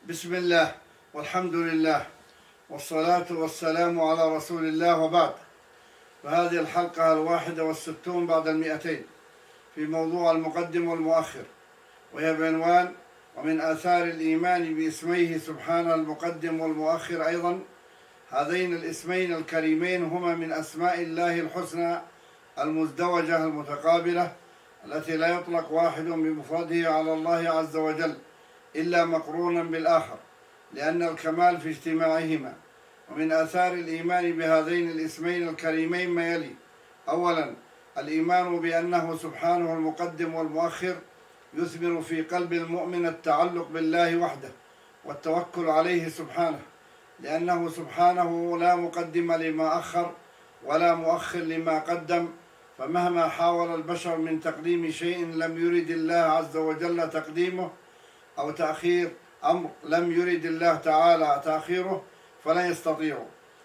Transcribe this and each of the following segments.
بسم الله والحمد لله والصلاة والسلام على رسول الله، وبعد. فهذه الحلقة 61 بعد 200 في موضوع المقدم والمؤخر، وهي بعنوان: ومن آثار الإيمان باسميه سبحانه المقدم والمؤخر أيضا. هذين الاسمين الكريمين هما من أسماء الله الحسنى المزدوجة المتقابلة، التي لا يطلق واحد بمفرده على الله عز وجل إلا مقرونا بالآخر، لأن الكمال في اجتماعهما. ومن آثار الإيمان بهذين الاسمين الكريمين ما يلي: أولا، الإيمان بأنه سبحانه المقدم والمؤخر يثمر في قلب المؤمن التعلق بالله وحده والتوكل عليه سبحانه، لأنه سبحانه لا مقدم لما أخر ولا مؤخر لما قدم، فمهما حاول البشر من تقديم شيء لم يرد الله عز وجل تقديمه، أو تأخير أمر لم يرد الله تعالى تأخيره، فلا يستطيع.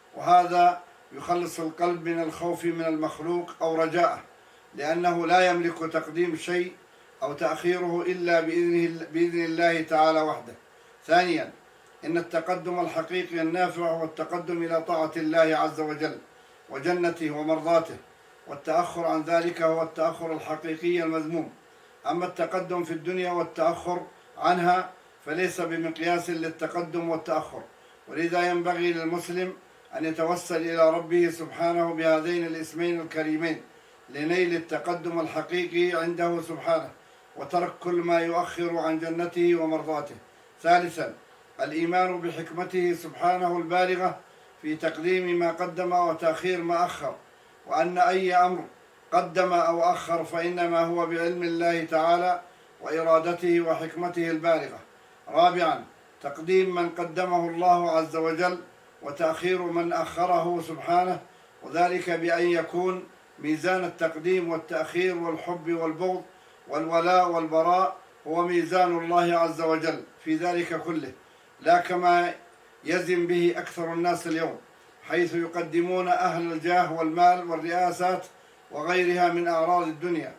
وهذا يخلص القلب من الخوف من المخلوق أو رجاءه، لأنه لا يملك تقديم شيء أو تأخيره إلا بإذن الله تعالى وحده. ثانيا، إن التقدم الحقيقي النافع هو التقدم إلى طاعة الله عز وجل وجنته ومرضاته، والتأخر عن ذلك هو التأخر الحقيقي المذموم. أما التقدم في الدنيا والتأخر عنها فليس بمقياس للتقدم والتأخر، ولذا ينبغي للمسلم أن يتوسل إلى ربه سبحانه بهذين الاسمين الكريمين لنيل التقدم الحقيقي عنده سبحانه، وترك كل ما يؤخر عن جنته ومرضاته. ثالثا، الإيمان بحكمته سبحانه البالغة في تقديم ما قدم وتأخير ما أخر، وأن أي أمر قدم أو أخر فإنما هو بعلم الله تعالى وإرادته وحكمته البالغة. رابعا، تقديم من قدمه الله عز وجل وتأخير من أخره سبحانه، وذلك بأن يكون ميزان التقديم والتأخير والحب والبغض والولاء والبراء هو ميزان الله عز وجل في ذلك كله، لا كما يزن به أكثر الناس اليوم، حيث يقدمون أهل الجاه والمال والرئاسات وغيرها من أعراض الدنيا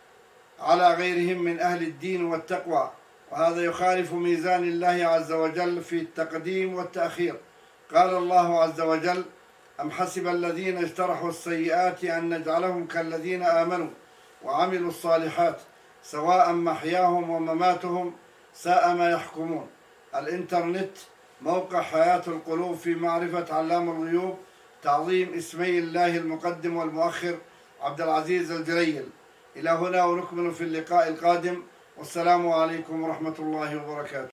على غيرهم من أهل الدين والتقوى، وهذا يخالف ميزان الله عز وجل في التقديم والتأخير. قال الله عز وجل: أم حسب الذين اجترحوا السيئات أن نجعلهم كالذين آمنوا وعملوا الصالحات سواء محياهم ومماتهم ساء ما يحكمون. الإنترنت موقع حياة القلوب في معرفة علام الغيوب، تعظيم اسمي الله المقدم والمؤخر عبد العزيز الجليل. إلى هنا ونكمل في اللقاء القادم، والسلام عليكم ورحمة الله وبركاته.